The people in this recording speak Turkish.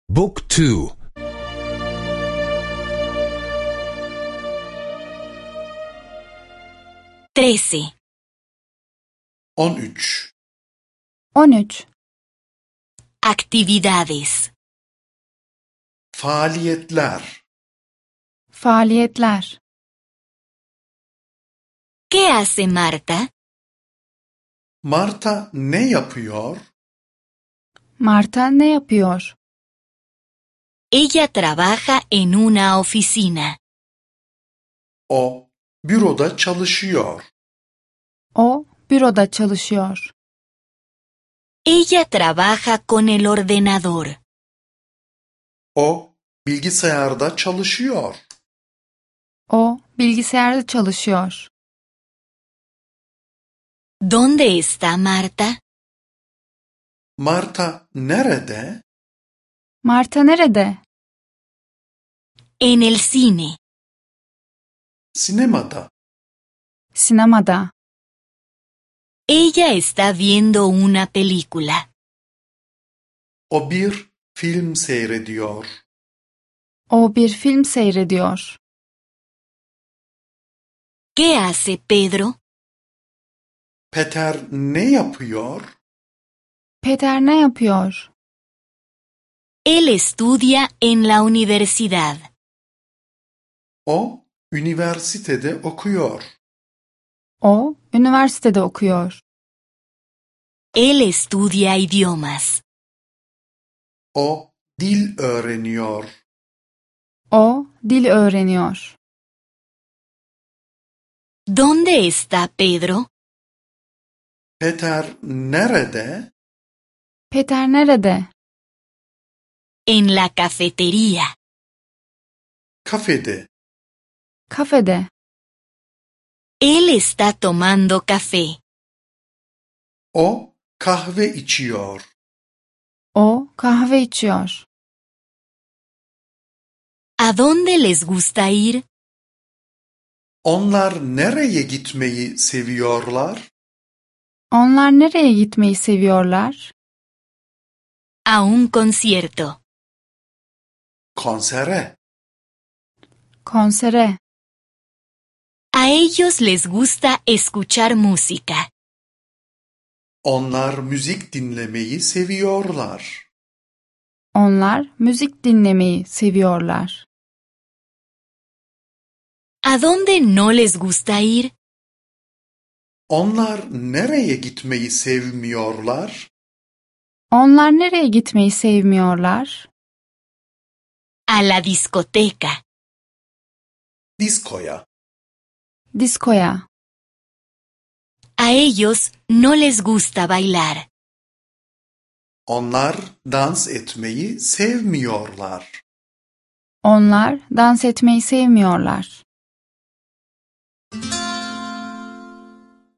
Book 2. 13. 13. 13. Actividades. Faaliyetler. Faaliyetler. ¿Qué hace Marta? Marta ne yapıyor? Marta ne yapıyor? Ella trabaja en una oficina. O büroda çalışıyor. O büroda çalışıyor. Ella trabaja con el ordenador. O bilgisayarda çalışıyor. O bilgisayarda çalışıyor. ¿Dónde está Marta? Marta nerede? Marta nerede? En el cine. Sinemada. Sinemada. Ella está viendo una película. O bir film seyrediyor. O bir film seyrediyor. ¿Qué hace Pedro? Peter ne yapıyor? Peter ne yapıyor? Él estudia en la universidad. O üniversitede okuyor. O üniversitede okuyor. Él estudia idiomas. O dil öğreniyor. O dil öğreniyor. ¿Dónde está Pedro? Peter nerede? Peter nerede? En la cafetería. Kafede. Kafede. Él está tomando café. O kahve içiyor. O kahve içiyor. ¿A dónde les gusta ir? Onlar nereye gitmeyi seviyorlar? Onlar nereye gitmeyi seviyorlar? A un concierto. Konsere. Konsere. A ellos les gusta escuchar música. Onlar müzik dinlemeyi seviyorlar. Onlar müzik dinlemeyi seviyorlar. ¿A dónde no les gusta ir? Onlar nereye gitmeyi sevmiyorlar? Onlar nereye gitmeyi sevmiyorlar? A la discoteca. Diskoya. Diskoya. A ellos no les gusta bailar. Onlar dans etmeyi sevmiyorlar. Onlar dans etmeyi sevmiyorlar.